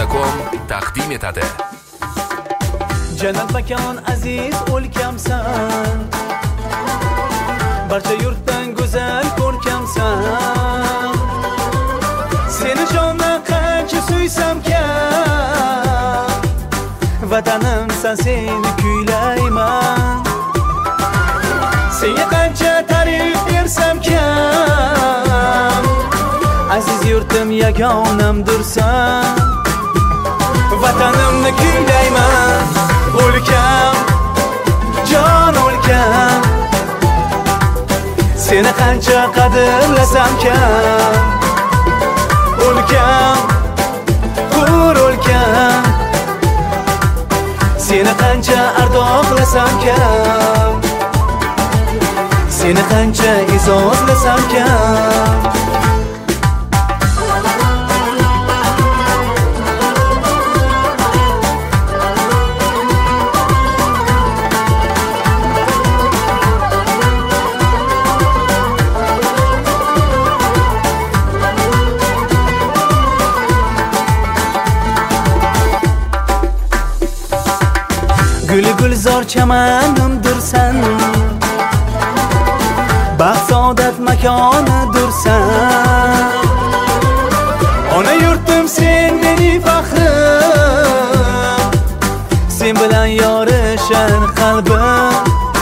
Uy.com taqdim etadi. Jannat makon aziz o'lkamsan, barcha yurtdan go'zal ko'rkamsan. Seni jondan qancha suysam kam, vatanimsan seni kuylayman. Senga qancha ta'rif bersam kam, aziz yurtim yagonamdirsan. Vatanimni kuylayman, o'lkam, jon o'lkam. Seni qancha qadrlasam kam, o'lkam, hur o'lkam. Seni qancha ardoqlasam kam, seni qancha izozlasam kam. Gül gulzor chamanimdirsan, baxt saodat makonidirsan. Ona yurtim sen mening faxrim, sen bilan yorishar qalbim.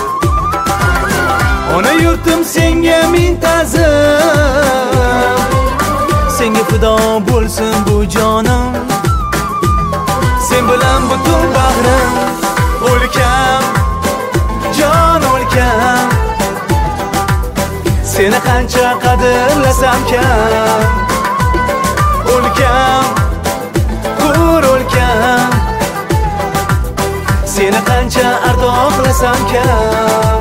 Ona yurtim senga ming ta'zim, senga fido bo'lsin bu jonim. Sen bilan butun bag'rim, o'lkam, jon o'lkam. Seni qancha qadrlasam kam, o'lkam, hur o'lkam. Seni qancha ardoqlasam kam,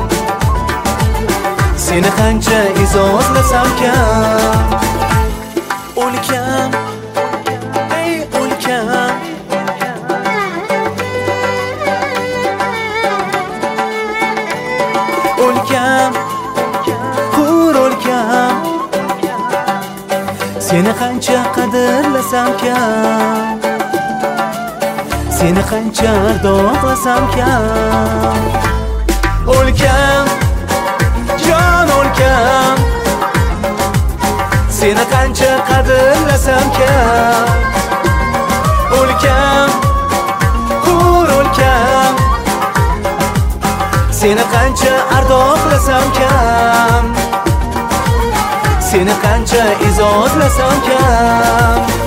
seni qancha izozlasam kam. O'lkam, ey o'lkam. O'lkam, hur o'lkam. Seni qancha qadrlasam kam, seni qancha ardoqlasam kam. O'lkam, jon o'lkam. Seni qancha qadrlasam kam, o'lkam, hur o'lkam. Seni qancha ardoqlasam kam, seni qancha izozlasam kam.